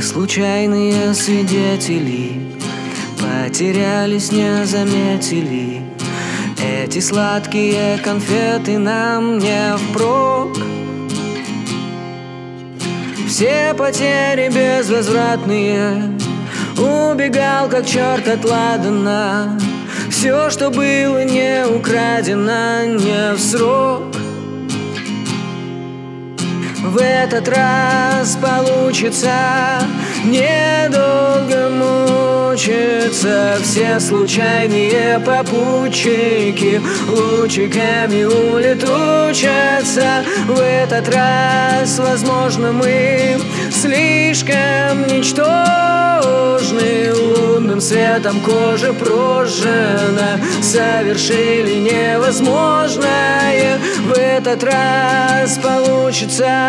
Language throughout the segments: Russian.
Мы случайные свидетели, потерялись, не заметили. Эти сладкие конфеты нам не впрок. Все потери безвозвратные, убегал как черт от ладана. Все, что было не украдено, не в срок. В этот раз получится недолго мучиться. Все случайные попутчики лучиками улетучатся. В этот раз, возможно, мы слишком ничтожны. Лунным светом кожа прожжена, совершили невозможное. В этот раз получится.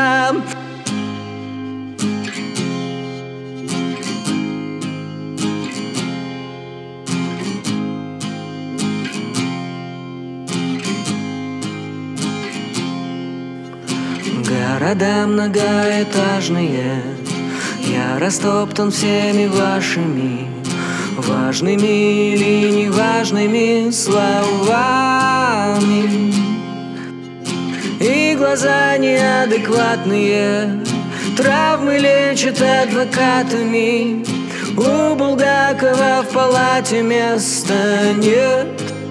Города многоэтажные, я растоптан всеми вашими важными или неважными словами. И глаза неадекватные, травмы лечат адвокатами. У Булгакова в палате места нет.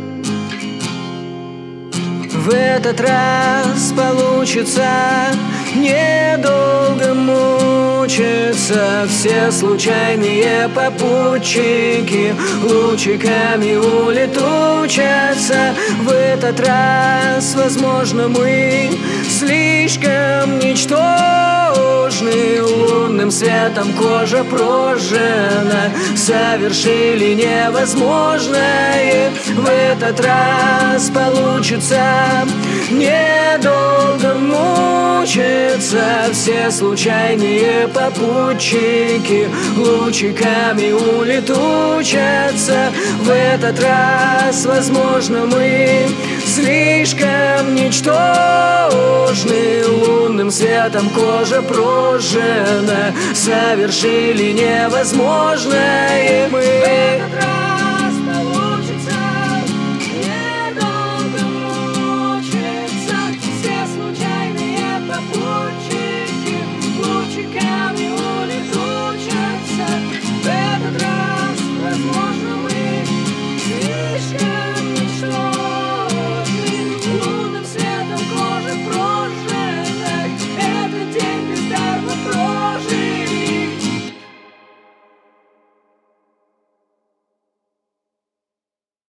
В этот раз получится недолго мучиться. Все случайные попутчики лучиками улетучатся. В этот раз, возможно, мы слишком ничтожны. Лунным светом кожа прожжена, совершили невозможное. В этот раз получится недолго мучиться. Все случайные попутчики лучиками улетучатся. В этот раз, возможно, мы слишком ничтожны. Лунным светом кожа прожжена, совершили невозможное. Мы